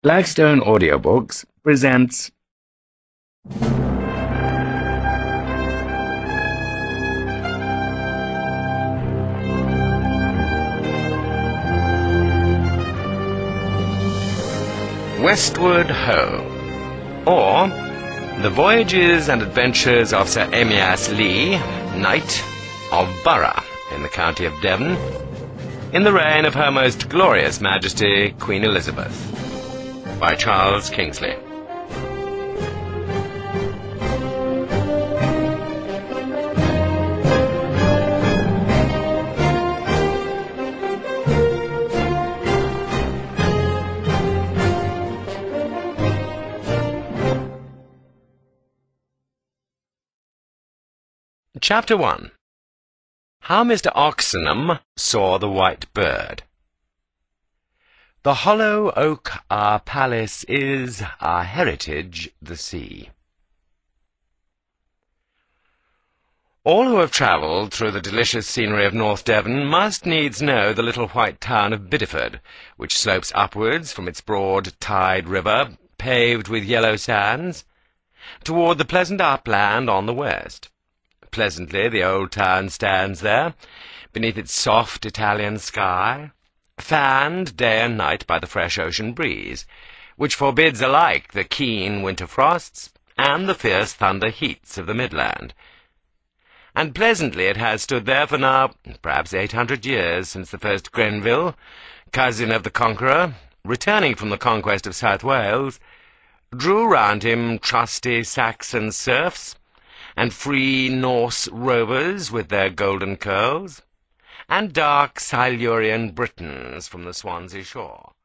Blackstone Audiobooks presents Westward Ho! Or The Voyages and Adventures of Sir Amyas Leigh, Knight of Borough, in the county of Devon, in the reign of Her Most Glorious Majesty Queen Elizabeth, by Charles Kingsley. Chapter 1. How Mr. Oxenham Saw the White Bird. The hollow oak our palace is, our heritage the sea. All who have travelled through the delicious scenery of North Devon must needs know the little white town of Bideford, which slopes upwards from its broad tide river, paved with yellow sands, toward the pleasant upland on the west. Pleasantly the old town stands there, beneath its soft Italian sky, fanned day and night by the fresh ocean breeze, which forbids alike the keen winter frosts and the fierce thunder heats of the midland. And pleasantly it has stood there for now perhaps 800 years, since the first Grenville, cousin of the Conqueror, returning from the conquest of South Wales, drew round him trusty Saxon serfs, and free Norse rovers with their golden curls, and dark Silurian Britons from the Swansea shore.